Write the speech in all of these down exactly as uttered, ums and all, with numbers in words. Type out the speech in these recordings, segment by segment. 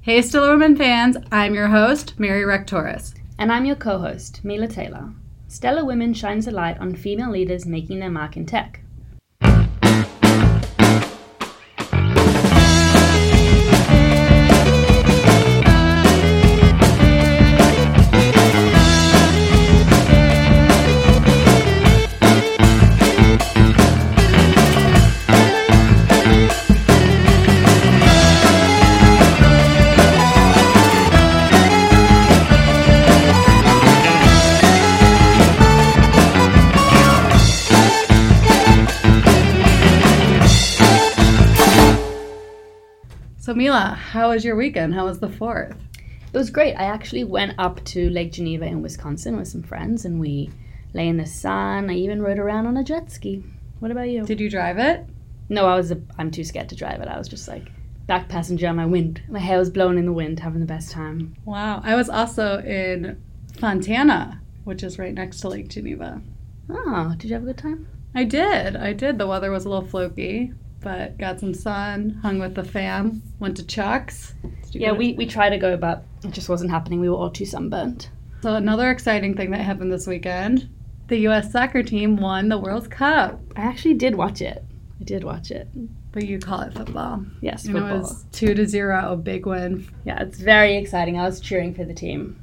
Hey Stellar Women fans, I'm your host, Mary Rectoris. And I'm your co-host, Mila Taylor. Stellar Women shines a light on female leaders making their mark in tech. So Mila, how was your weekend? How was the fourth? It was great. I actually went up to Lake Geneva in Wisconsin with some friends, and we lay in the sun. I even rode around on a jet ski. What about you? Did you drive it? No, I was. A, I'm too scared to drive it. I was just like back passenger on my wind. My hair was blowing in the wind, having the best time. Wow. I was also in Fontana, which is right next to Lake Geneva. Oh, did you have a good time? I did. I did. The weather was a little fluky, but got some sun, hung with the fam, went to Chuck's. Yeah, we, we tried to go, but it just wasn't happening. We were all too sunburnt. So another exciting thing that happened this weekend, the U S soccer team won the World Cup. I actually did watch it. I did watch it. But you call it football. Yes, and football. It was two to zero, a big win. Yeah, it's very exciting. I was cheering for the team.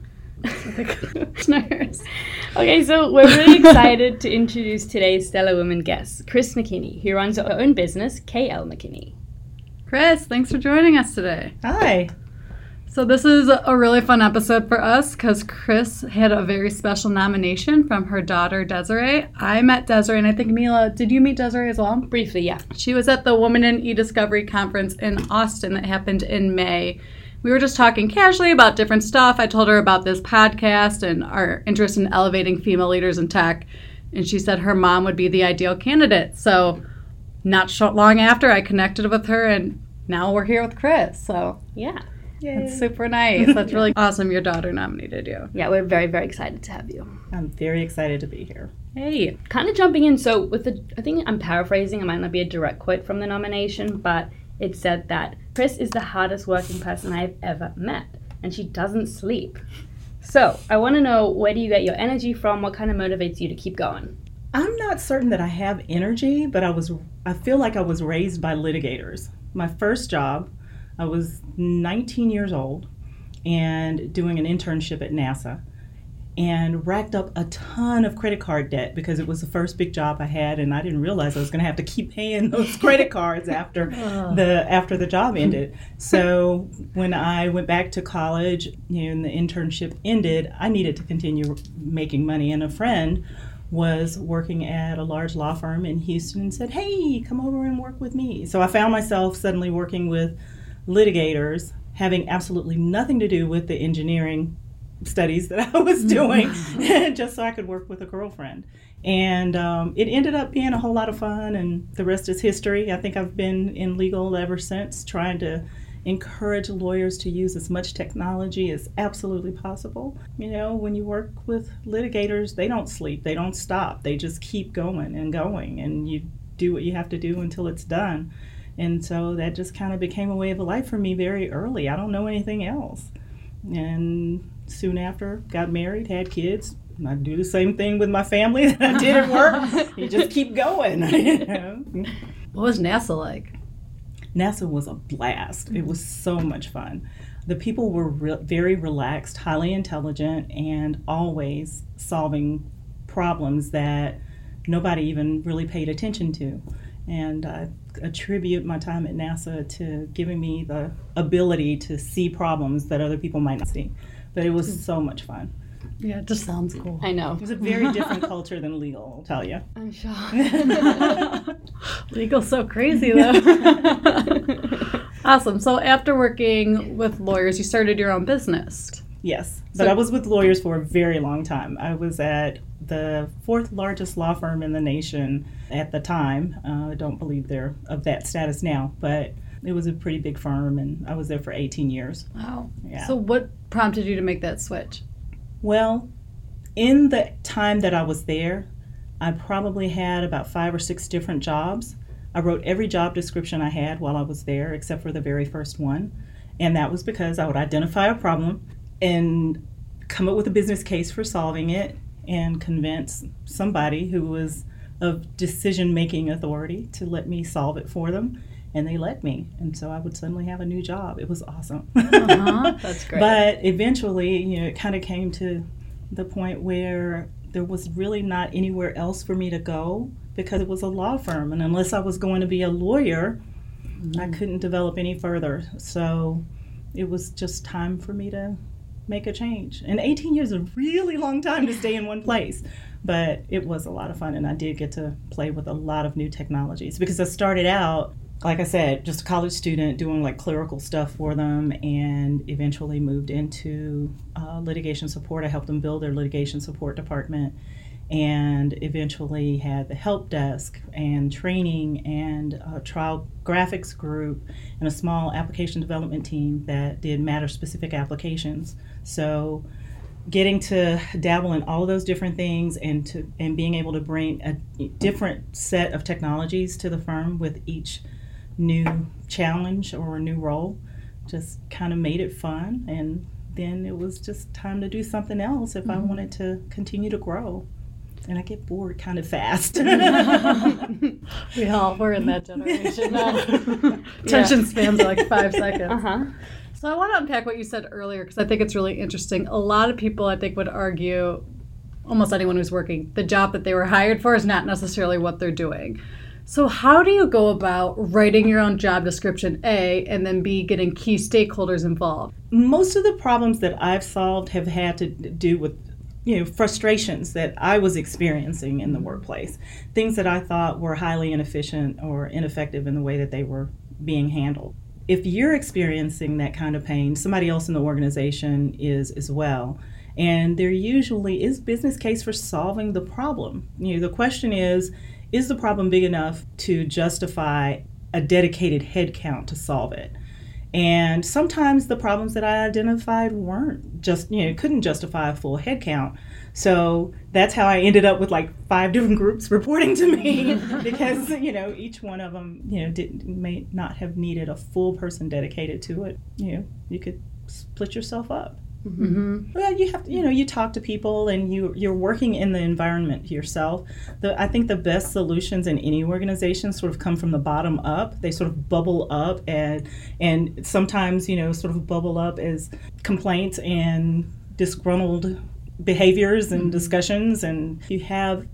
Okay, so we're really excited to introduce today's Stellar Women guest, Chris McKinney, who runs her own business, K L McKinney. Chris, thanks for joining us today. Hi. So this is a really fun episode for us because Chris had a very special nomination from her daughter, Desiree. I met Desiree, and I think, Mila, did you meet Desiree as well? Briefly, yeah. She was at the Women in E-Discovery conference in Austin that happened in May. We were just talking casually about different stuff. I told her about this podcast and our interest in elevating female leaders in tech, and she said her mom would be the ideal candidate. So not short, long after, I connected with her, and now we're here with Chris. So yeah. Yay. That's super nice. That's really awesome your daughter nominated you. Yeah, we're very, very excited to have you. I'm very excited to be here. Hey. Kind of jumping in, so with the, I think I'm paraphrasing, it might not be a direct quote from the nomination, but it said that Chris is the hardest working person I've ever met, and she doesn't sleep. So I want to know, where do you get your energy from? What kind of motivates you to keep going? I'm not certain that I have energy, but I was I feel like I was raised by litigators. My first job, I was nineteen years old and doing an internship at NASA, and racked up a ton of credit card debt because it was the first big job I had, and I didn't realize I was going to have to keep paying those credit cards after the after the job ended. So when I went back to college, you know, and the internship ended, I needed to continue making money, and a friend was working at a large law firm in Houston and said, "Hey, come over and work with me." So I found myself suddenly working with litigators, having absolutely nothing to do with the engineering studies that I was doing, just so I could work with a girlfriend. And um, it ended up being a whole lot of fun, and the rest is history. I think I've been in legal ever since, trying to encourage lawyers to use as much technology as absolutely possible. You know, when you work with litigators, they don't sleep, they don't stop, they just keep going and going, and you do what you have to do until it's done. And so that just kind of became a way of life for me very early. I don't know anything else. And soon after, got married, had kids. I do the same thing with my family that I did at work. You just keep going. You know? What was NASA like? NASA was a blast. It was so much fun. The people were re- very relaxed, highly intelligent, and always solving problems that nobody even really paid attention to. And I attribute my time at NASA to giving me the ability to see problems that other people might not see. But it was so much fun. Yeah, it just sounds cool. I know. It was a very different culture than legal, I'll tell you. I'm sure. Legal's so crazy, though. Awesome. So after working with lawyers, you started your own business. Yes, but So- I was with lawyers for a very long time. I was at the fourth largest law firm in the nation at the time. Uh, I don't believe they're of that status now, but it was a pretty big firm, and I was there for eighteen years. Wow. Yeah. So what prompted you to make that switch? Well, in the time that I was there, I probably had about five or six different jobs. I wrote every job description I had while I was there, except for the very first one. And that was because I would identify a problem and come up with a business case for solving it and convince somebody who was of decision-making authority to let me solve it for them. And they let me. And so I would suddenly have a new job. It was awesome. Uh-huh. That's great. But eventually, you know, it kind of came to the point where there was really not anywhere else for me to go because it was a law firm. And unless I was going to be a lawyer, mm-hmm. I couldn't develop any further. So it was just time for me to make a change. And eighteen years is a really long time to stay in one place. But it was a lot of fun, and I did get to play with a lot of new technologies because I started out, like I said, just a college student doing like clerical stuff for them, and eventually moved into uh, litigation support. I helped them build their litigation support department, and eventually had the help desk and training and a trial graphics group and a small application development team that did matter-specific applications. So getting to dabble in all of those different things and to and being able to bring a different set of technologies to the firm with each new challenge or a new role just kind of made it fun. And then it was just time to do something else if mm-hmm. I wanted to continue to grow. And I get bored kind of fast. We all, we're in that generation now. Attention yeah. spans are like five seconds. Uh-huh. So I want to unpack what you said earlier because I think it's really interesting. A lot of people, I think, would argue, almost anyone who's working, the job that they were hired for is not necessarily what they're doing. So how do you go about writing your own job description, A, and then B, getting key stakeholders involved? Most of the problems that I've solved have had to do with, you know, frustrations that I was experiencing in the workplace, things that I thought were highly inefficient or ineffective in the way that they were being handled. If you're experiencing that kind of pain, somebody else in the organization is as well. And there usually is business case for solving the problem. You know, the question is, is the problem big enough to justify a dedicated head count to solve it? And sometimes the problems that I identified weren't just, you know, couldn't justify a full head count. So that's how I ended up with like five different groups reporting to me because, you know, each one of them, you know, didn't, may not have needed a full person dedicated to it. You know, you could split yourself up. Mm-hmm. Well, you have to, you know, you talk to people and you, you're working in the environment yourself. The, I think the best solutions in any organization sort of come from the bottom up. They sort of bubble up and, and sometimes, you know, sort of bubble up as complaints and disgruntled behaviors and mm-hmm. discussions. And you have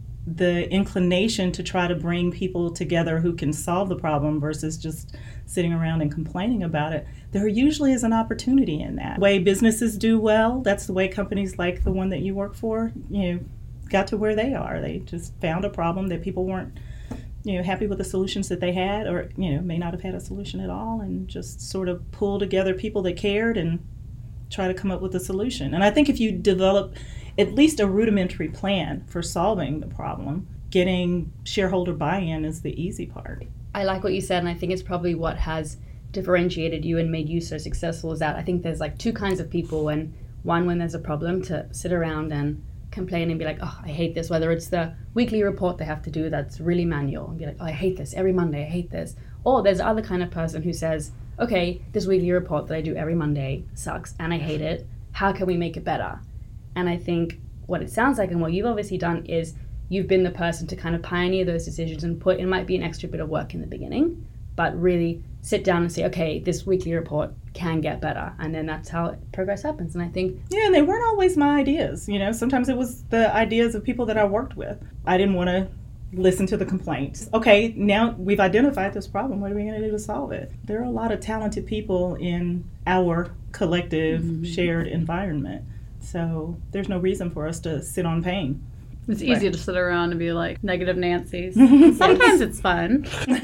the inclination to try to bring people together who can solve the problem versus just sitting around and complaining about it. There usually is an opportunity in that. The way businesses do well, that's the way companies like the one that you work for, you know, got to where they are. They just found a problem that people weren't, you know, happy with the solutions that they had, or, you know, may not have had a solution at all, and just sort of pull together people that cared and try to come up with a solution. And I think if you develop at least a rudimentary plan for solving the problem, getting shareholder buy-in is the easy part. I like what you said, and I think it's probably what has differentiated you and made you so successful is that I think there's like two kinds of people, and one when there's a problem to sit around and complain and be like, oh, I hate this, whether it's the weekly report they have to do that's really manual, and be like, oh, I hate this every Monday, I hate this. Or there's the other kind of person who says, okay, this weekly report that I do every Monday sucks and I hate it. How can we make it better? And I think what it sounds like and what you've obviously done is you've been the person to kind of pioneer those decisions and put, it might be an extra bit of work in the beginning, but really sit down and say, okay, this weekly report can get better. And then that's how progress happens. And I think... Yeah, and they weren't always my ideas. You know, sometimes it was the ideas of people that I worked with. I didn't want to listen to the complaints. Okay, now we've identified this problem. What are we going to do to solve it? There are a lot of talented people in our collective mm-hmm. shared environment. So there's no reason for us to sit on pain. It's easy right. to sit around and be like negative Nancy's. Sometimes it's fun.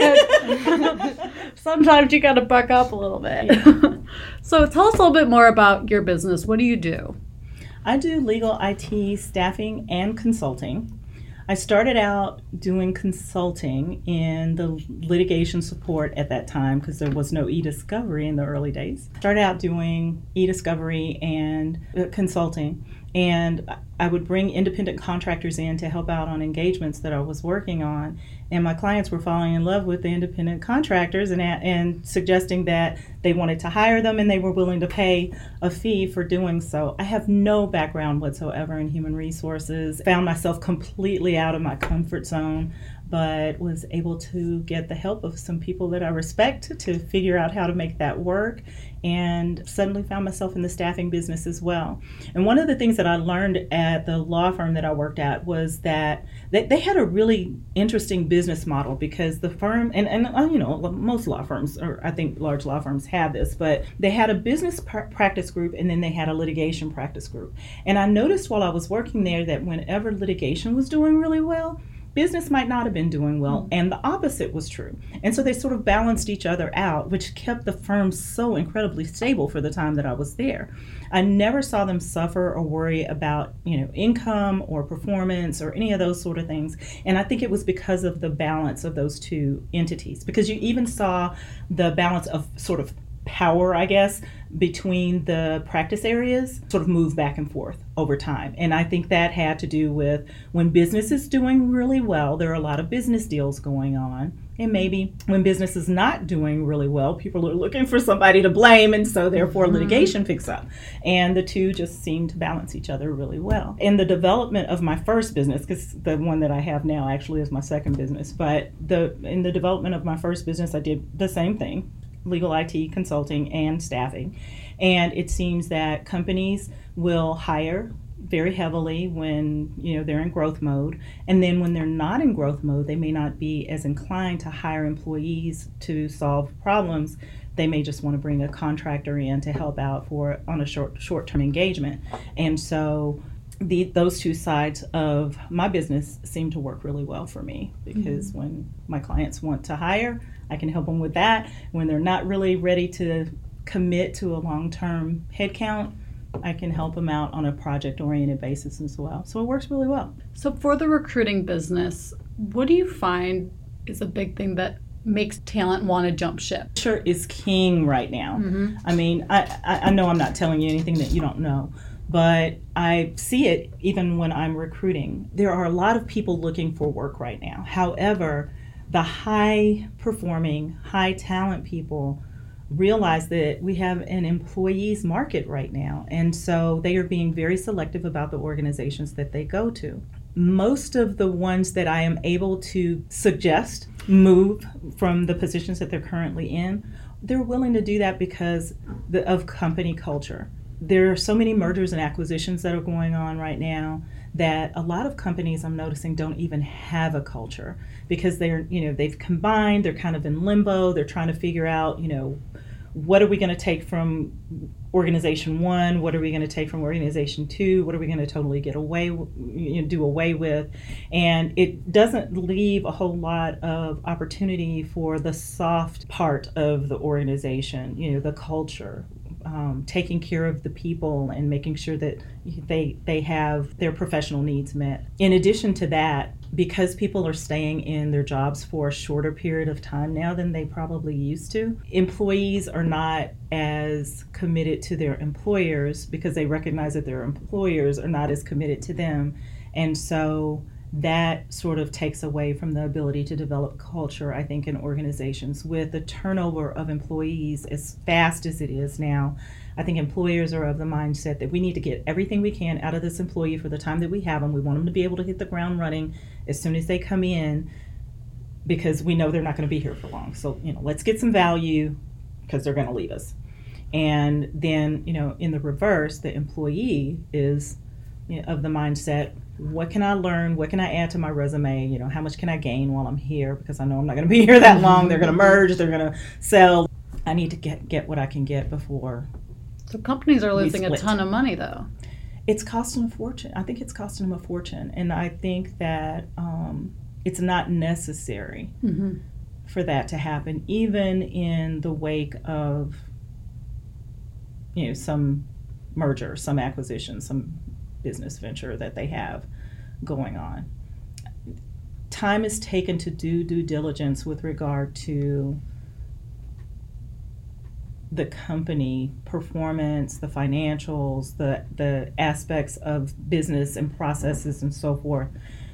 Sometimes you got to buck up a little bit. Yeah. So tell us a little bit more about your business. What do you do? I do legal I T staffing and consulting. I started out doing consulting in the litigation support at that time because there was no e-discovery in the early days. Started out doing e-discovery and uh, consulting. And I would bring independent contractors in to help out on engagements that I was working on. And my clients were falling in love with the independent contractors and, and suggesting that they wanted to hire them and they were willing to pay a fee for doing so. I have no background whatsoever in human resources. Found myself completely out of my comfort zone, but was able to get the help of some people that I respect to figure out how to make that work, and suddenly found myself in the staffing business as well. And one of the things that I learned at the law firm that I worked at was that they, they had a really interesting business model, because the firm, and, and uh, you know, most law firms, or I think large law firms have this, but they had a business pr- practice group and then they had a litigation practice group. And I noticed while I was working there that whenever litigation was doing really well, business might not have been doing well, and the opposite was true. And so they sort of balanced each other out, which kept the firm so incredibly stable for the time that I was there. I never saw them suffer or worry about, you know, income or performance or any of those sort of things. And I think it was because of the balance of those two entities, because you even saw the balance of sort of power, I guess, between the practice areas sort of move back and forth over time. And I think that had to do with when business is doing really well, there are a lot of business deals going on. And maybe when business is not doing really well, people are looking for somebody to blame, and so therefore mm-hmm. litigation picks up. And the two just seem to balance each other really well. In the development of my first business, because the one that I have now actually is my second business, but the in the development of my first business, I did the same thing. Legal I T consulting and staffing. And it seems that companies will hire very heavily when, you know, they're in growth mode, and then when they're not in growth mode, they may not be as inclined to hire employees to solve problems. They may just want to bring a contractor in to help out for on a short short-term engagement. And so the those two sides of my business seem to work really well for me, because mm-hmm. when my clients want to hire, I can help them with that. When they're not really ready to commit to a long-term headcount, I can help them out on a project-oriented basis as well. So it works really well. So for the recruiting business, what do you find is a big thing that makes talent want to jump ship? Culture is king right now. Mm-hmm. I mean, I, I know I'm not telling you anything that you don't know, but I see it even when I'm recruiting. There are a lot of people looking for work right now. However, the high-performing, high-talent people realize that we have an employees market right now, and so they are being very selective about the organizations that they go to. Most of the ones that I am able to suggest move from the positions that they're currently in, they're willing to do that because the, of company culture. There are so many mergers and acquisitions that are going on right now that a lot of companies, I'm noticing, don't even have a culture, because they're, you know, they've combined, they're kind of in limbo, they're trying to figure out, you know, what are we going to take from organization one? What are we going to take from organization two? What are we going to totally get away, you know, do away with? And it doesn't leave a whole lot of opportunity for the soft part of the organization, you know, the culture. Um, taking care of the people and making sure that they they have their professional needs met. In addition to that, because people are staying in their jobs for a shorter period of time now than they probably used to, employees are not as committed to their employers because they recognize that their employers are not as committed to them. And so that sort of takes away from the ability to develop culture, I think, in organizations. With the turnover of employees as fast as it is now, I think employers are of the mindset that we need to get everything we can out of this employee for the time that we have them. We want them to be able to hit the ground running as soon as they come in, because we know they're not going to be here for long. So, you know, let's get some value because they're going to leave us. And then, you know, in the reverse, the employee is, you know, of the mindset, what can I learn? What can I add to my resume? You know, how much can I gain while I'm here? Because I know I'm not going to be here that long. They're going to merge. They're going to sell. I need to get, get what I can get before. So companies are losing a ton of money, though. It's costing a fortune. I think it's costing them a fortune. And I think that um, it's not necessary mm-hmm. for that to happen, even in the wake of, you know, some merger, some acquisition, some business venture that they have going on. Time is taken to do due diligence with regard to the company performance, the financials, the the aspects of business and processes and so forth.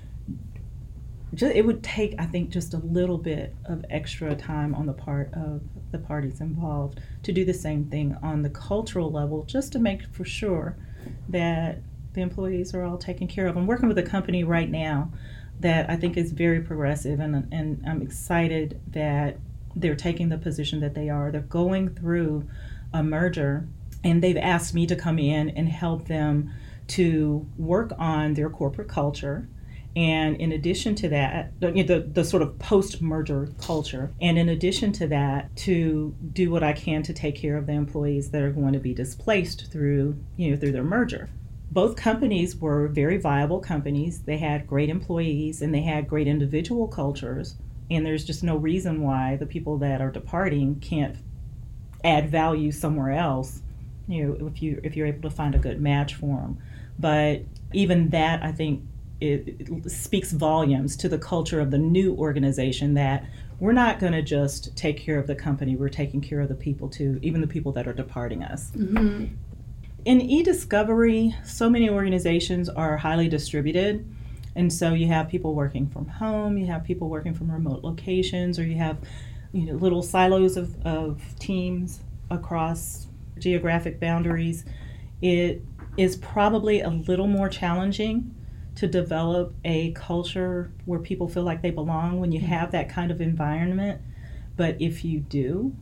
Just, it would take, I think, just a little bit of extra time on the part of the parties involved to do the same thing on the cultural level, just to make for sure that the employees are all taken care of. I'm working with a company right now that I think is very progressive, and and I'm excited that they're taking the position that they are. They're going through a merger, and they've asked me to come in and help them to work on their corporate culture. And in addition to that, the, the, the sort of post-merger culture, and in addition to that, to do what I can to take care of the employees that are going to be displaced through, you know, through their merger. Both companies were very viable companies. They had great employees and they had great individual cultures. And there's just no reason why the people that are departing can't add value somewhere else, you know, if you if you're able to find a good match for them. But even that, I think, it, it speaks volumes to the culture of the new organization, that we're not going to just take care of the company, we're taking care of the people too, even the people that are departing us. Mm-hmm. In e-discovery, so many organizations are highly distributed. And so you have people working from home, you have people working from remote locations, or you have, you know, little silos of, of teams across geographic boundaries. It is probably a little more challenging to develop a culture where people feel like they belong when you have that kind of environment. But if you do,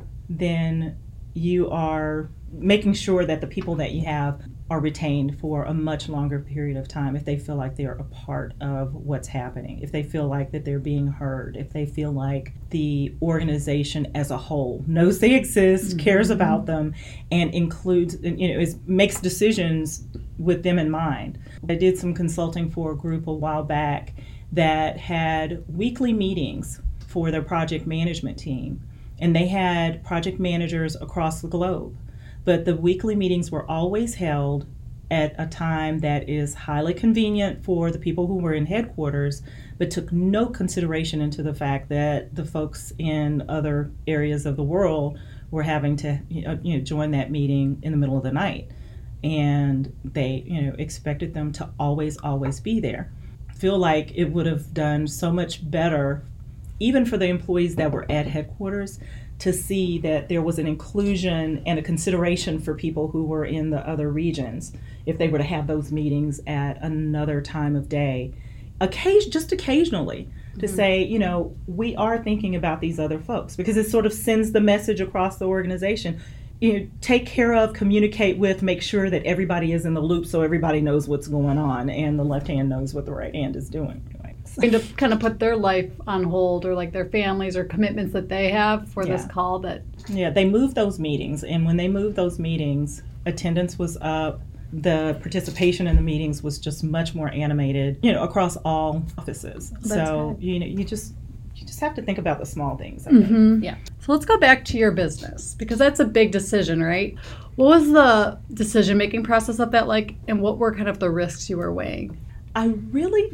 then you are making sure that the people that you have are retained for a much longer period of time if they feel like they're a part of what's happening, if they feel like that they're being heard, if they feel like the organization as a whole knows they exist, mm-hmm. cares about them, and includes, you know, is, makes decisions with them in mind. I did some consulting for a group a while back that had weekly meetings for their project management team, and they had project managers across the globe. But the weekly meetings were always held at a time that is highly convenient for the people who were in headquarters, but took no consideration into the fact that the folks in other areas of the world were having to, you know, you know, join that meeting in the middle of the night. And they, you know, expected them to always, always be there. I feel like it would have done so much better, even for the employees that were at headquarters, to see that there was an inclusion and a consideration for people who were in the other regions, if they were to have those meetings at another time of day. Occasion, just occasionally, to mm-hmm. say, you know, we are thinking about these other folks, because it sort of sends the message across the organization. You know, take care of, communicate with, make sure that everybody is in the loop so everybody knows what's going on and the left hand knows what the right hand is doing. To kind of put their life on hold, or like their families or commitments that they have for yeah. this call. That yeah, they moved those meetings, and when they moved those meetings, attendance was up. The participation in the meetings was just much more animated, you know, across all offices. That's so good. you know, you just you just have to think about the small things. I mm-hmm. think. Yeah. So let's go back to your business, because that's a big decision, right? What was the decision-making process of that like, and what were kind of the risks you were weighing? I really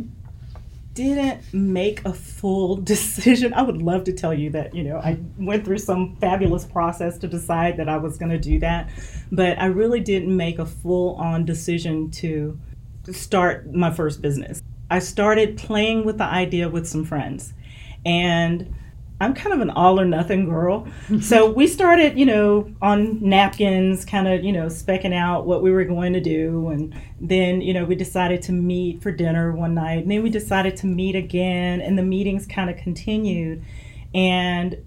didn't make a full decision. I would love to tell you that, you know, I went through some fabulous process to decide that I was going to do that, but I really didn't make a full-on decision to start my first business. I started playing with the idea with some friends, and I'm kind of an all or nothing girl. So we started, you know, on napkins, kind of, you know, specking out what we were going to do. And then, you know, we decided to meet for dinner one night. And then we decided to meet again. And the meetings kind of continued. And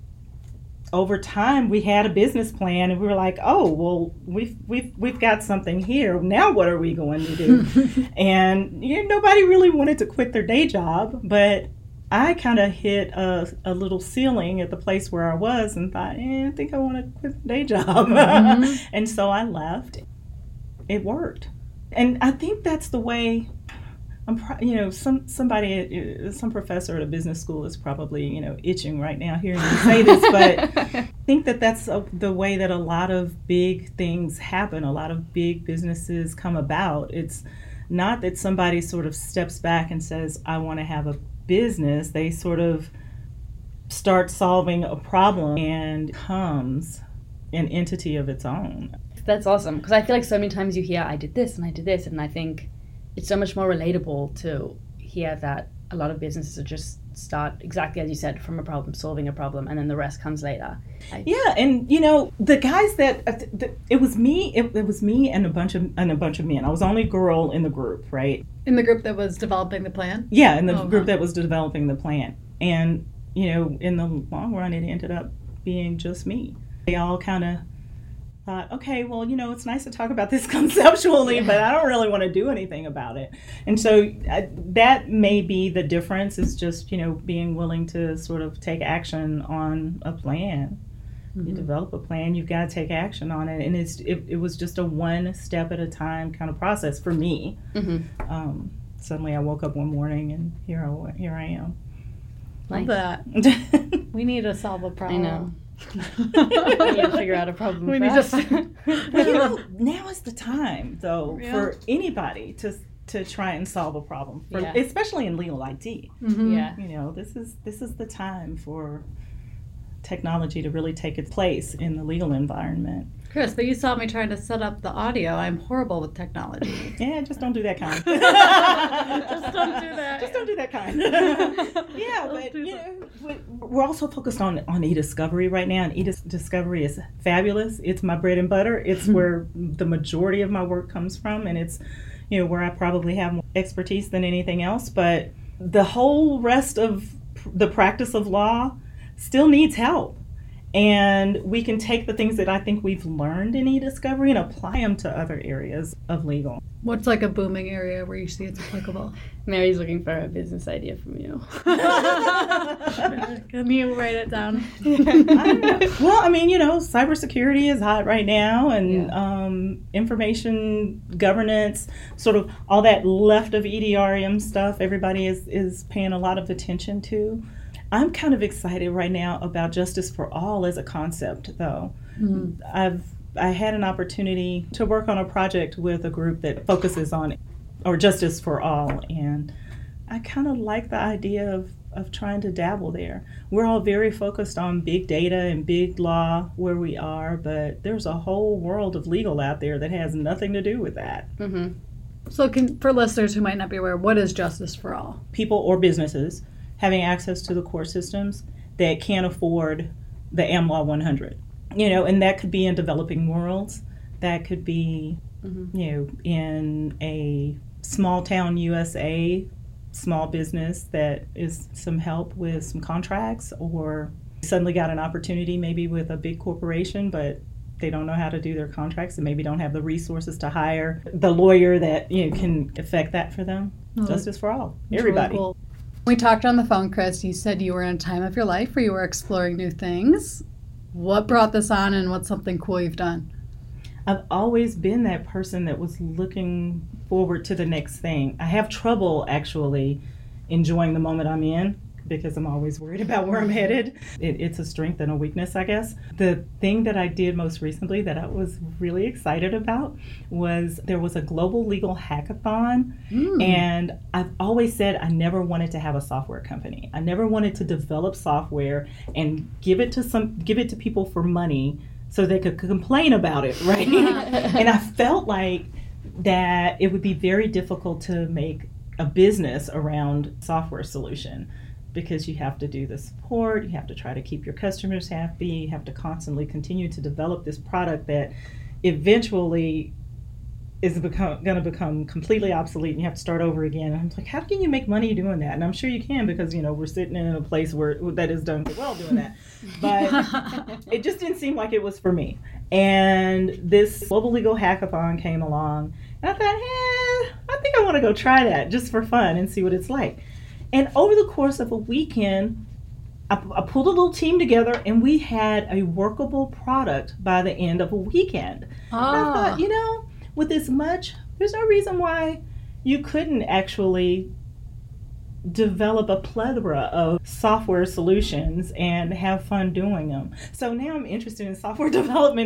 over time, we had a business plan. And we were like, oh, well, we've, we've, we've got something here. Now what are we going to do? And, you know, nobody really wanted to quit their day job. But I kind of hit a, a little ceiling at the place where I was and thought, eh, I think I want to quit the day job. Mm-hmm. And so I left. It worked. And I think that's the way, I'm, you know, some somebody, some professor at a business school is probably, you know, itching right now hearing me say this, but I think that that's a, the way that a lot of big things happen. A lot of big businesses come about. It's not that somebody sort of steps back and says, I want to have a business. They sort of start solving a problem and comes an entity of its own. That's awesome, because I feel like so many times you hear, I did this and I did this, and I think it's so much more relatable to hear that a lot of businesses are just start, exactly as you said, from a problem, solving a problem, and then the rest comes later. I, Yeah, and you know, the guys that uh, th- th- it was me, it, it was me and a bunch of and a bunch of men. I was the only girl in the group, right? In the group that was developing the plan? Yeah, in the Oh, group wow. that was developing the plan. And you know, in the long run, it ended up being just me. They all kind of thought, okay, well, you know, it's nice to talk about this conceptually, Yeah. but I don't really want to do anything about it. And so uh, that may be the difference, is just, you know, being willing to sort of take action on a plan. Mm-hmm. You develop a plan, you've got to take action on it. And it's it, it was just a one step at a time kind of process for me. Mm-hmm. Um, suddenly I woke up one morning and here I, here I am. Love Nice. that. We need to solve a problem. know. We need to figure out a problem We need to first. find- But you know, now is the time, though, Yeah. for anybody to to try and solve a problem, for, Yeah. especially in legal I T. Mhm. Yeah. You know, this is this is the time for technology to really take its place in the legal environment. Chris, but you saw me trying to set up the audio. I'm horrible with technology. Yeah, just don't do that kind. Just don't do that. Just don't do that kind. yeah, Don't but do you that. know, we- we're also focused on on e-discovery right now, and e-discovery is fabulous. It's my bread and butter. It's where the majority of my work comes from, and it's, you know, where I probably have more expertise than anything else. But the whole rest of pr- the practice of law still needs help. And we can take the things that I think we've learned in e-discovery and apply them to other areas of legal. What's like a booming area where you see it's applicable? Mary's looking for a business idea from you. Can you write it down? I don't know. Well, I mean, you know, cybersecurity is hot right now, and Yeah. um, information governance, sort of all that left of E D R M stuff, everybody is, is paying a lot of attention to. I'm kind of excited right now about justice for all as a concept, though. Mhm. I've I had an opportunity to work on a project with a group that focuses on or justice for all, and I kind of like the idea of, of trying to dabble there. We're all very focused on big data and big law where we are, but there's a whole world of legal out there that has nothing to do with that. Mm-hmm. So, can, for listeners who might not be aware, what is justice for all? People or businesses having access to the court systems that can't afford the AmLaw one hundred. You know, and that could be in developing worlds. That could be, Mm-hmm. you know, in a small town U S A, small business that is some help with some contracts, or suddenly got an opportunity maybe with a big corporation, but they don't know how to do their contracts and maybe don't have the resources to hire the lawyer that, you know, can effect that for them. Oh, Justice for all, That's everybody. really cool. We talked on the phone, Chris. You said you were in a time of your life where you were exploring new things. What brought this on, and what's something cool you've done? I've always been that person that was looking forward to the next thing. I have trouble actually enjoying the moment I'm in because I'm always worried about where I'm headed. It, it's a strength and a weakness, I guess. The thing that I did most recently that I was really excited about was there was a global legal hackathon. Mm. And I've always said I never wanted to have a software company. I never wanted to develop software and give it to some give it to people for money so they could complain about it, right? And I felt like that it would be very difficult to make a business around software solution, because you have to do the support, you have to try to keep your customers happy, you have to constantly continue to develop this product that eventually is become going to become completely obsolete, and you have to start over again. And I'm like, how can you make money doing that? And I'm sure you can, because, you know, we're sitting in a place where that is done well doing that. But it just didn't seem like it was for me. And this Global Legal Hackathon came along, and I thought, eh, I think I want to go try that just for fun and see what it's like. And over the course of a weekend, I, I pulled a little team together, and we had a workable product by the end of a weekend. And I thought, you know, with as much, there's no reason why you couldn't actually develop a plethora of software solutions and have fun doing them. So now I'm interested in software development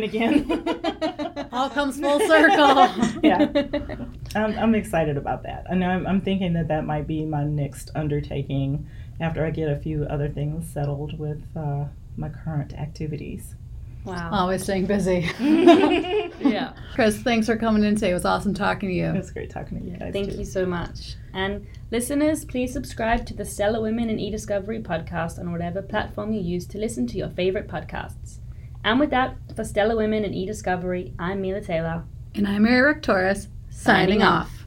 again. All comes full circle. Yeah, I'm, I'm excited about that. And I'm, I'm thinking that that might be my next undertaking after I get a few other things settled with uh, my current activities. Wow. Always staying busy. Yeah. Chris, thanks for coming in today. It was awesome talking to you. It was great talking to you guys. Thank too. you so much. And listeners, please subscribe to the Stellar Women in eDiscovery podcast on whatever platform you use to listen to your favorite podcasts. And with that, for Stellar Women in eDiscovery, I'm Mila Taylor. And I'm Eric Torres, signing, Signing off. off.